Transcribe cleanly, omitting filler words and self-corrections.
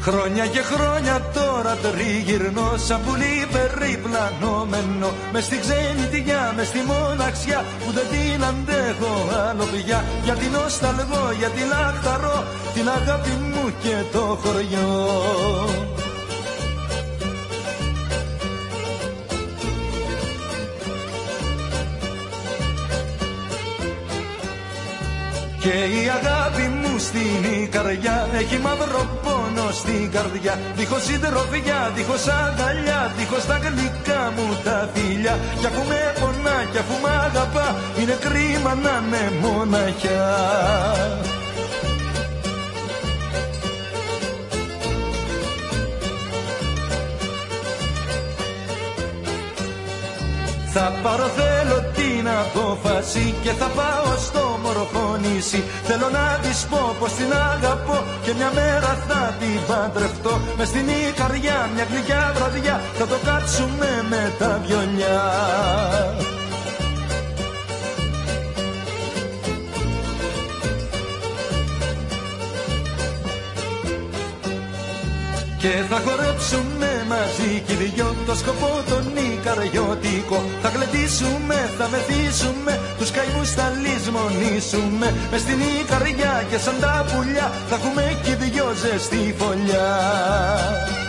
Χρόνια και χρόνια τώρα τριγυρνώ σαν πουλί περιπλανόμενο μες στη ξενιτιά, μες στη μοναξιά που δεν την αντέχω άλλο πια. Γιατί νοσταλγώ, γιατί λαχταρώ την αγάπη μου και το χωριό. Και η αγάπη μου στην Ικαριά έχει μαύρο πόνο στην καρδιά. Δίχως συντροφιά, δίχως αγκαλιά, δίχως τα γλυκά μου τα φιλιά. Κι αφού με πονά, κι αφού μ' αγαπά, είναι κρίμα να είναι μοναχιά. Θα πάρω θέλω την απόφαση και θα πάω στο μορφωνήσι. Θέλω να της πω πως την αγαπώ και μια μέρα θα την παντρευτώ. Μες στην Ικαριά μια γλυκιά βραδιά θα το κάτσουμε με τα βιολιά. Και θα χορέψουμε μαζί κι οι δυο το σκοπό τον Ικαριώτικο. Θα γλεντήσουμε, θα μεθύσουμε, τους καημούς θα λησμονήσουμε. Μες στην Ικαριά και σαν τα πουλιά θα έχουμε κι οι δυο ζεστή φωλιά.